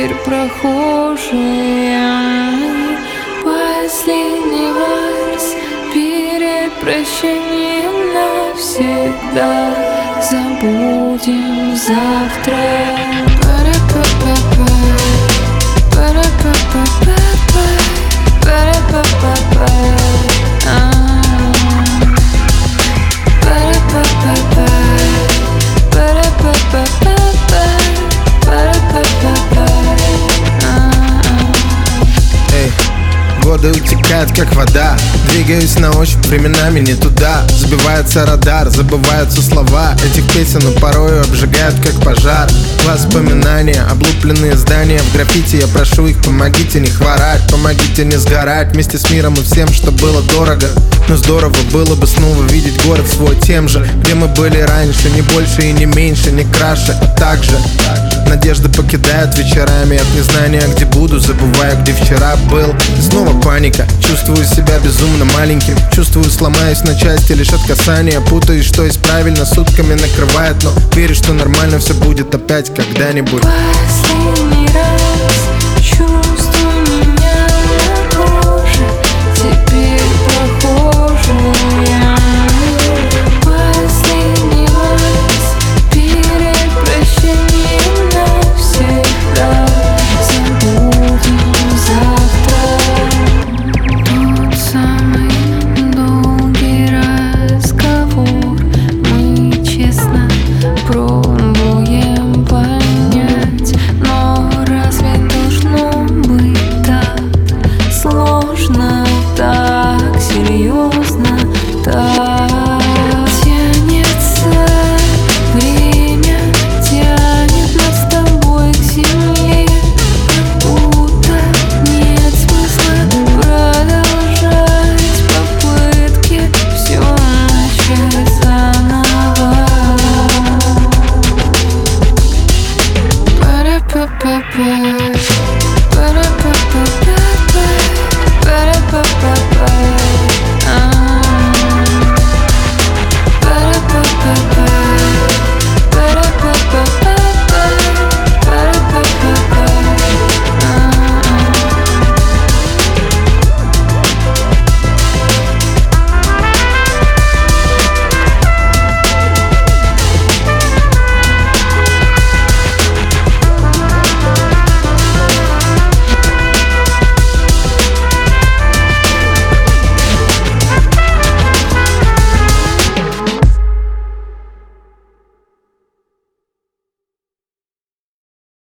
теперь прохожие. Последний вальс перед прощанием навсегда. Забудем завтра. Годы утекают, как вода. Двигаюсь на ощупь, временами не туда. Сбивается радар, забываются слова этих песен, но порою обжигают, как пожар. Воспоминания, облупленные здания. В граффити я прошу их, помогите не хворать, помогите не сгорать вместе с миром и всем, что было дорого. Но здорово было бы снова видеть город свой тем же, где мы были раньше. Не больше и не меньше, не краше, а так же. Надежды покидают вечерами от незнания, где буду, забываю, где вчера был. Снова паника, чувствую себя безумно маленьким. Чувствую, сломаюсь на части лишь от касания. Путаюсь, что есть правильно, сутками накрывает, но верю, что нормально все будет опять когда-нибудь. Последний раз чувствую меня на коже, теперь прохожая. Последний раз перед прощанием навсегда. Забудем завтра. Тот самый долгий разговор мы честно пробуем понять, но разве должно быть так сложно?